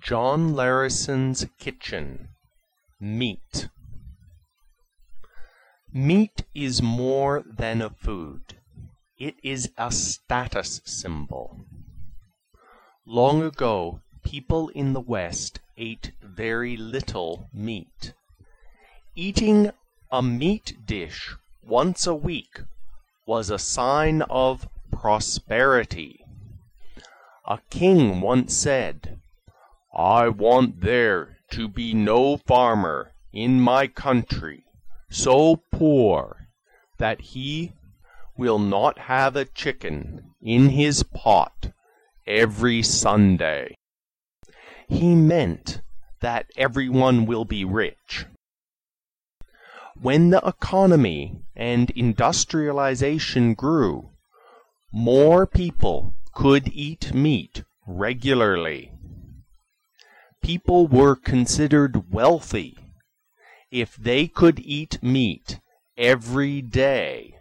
John Larison's Kitchen. Meat. Meat is more than a food. It is a status symbol. Long ago, people in the West ate very little meat. Eating a meat dish once a week was a sign of prosperity. A king once said, "I want there to be no farmer in my country so poor that he will not have a chicken in his pot every Sunday." He meant that everyone will be rich. When the economy and industrialization grew, more people could eat meat regularly. People were considered wealthy if they could eat meat every day.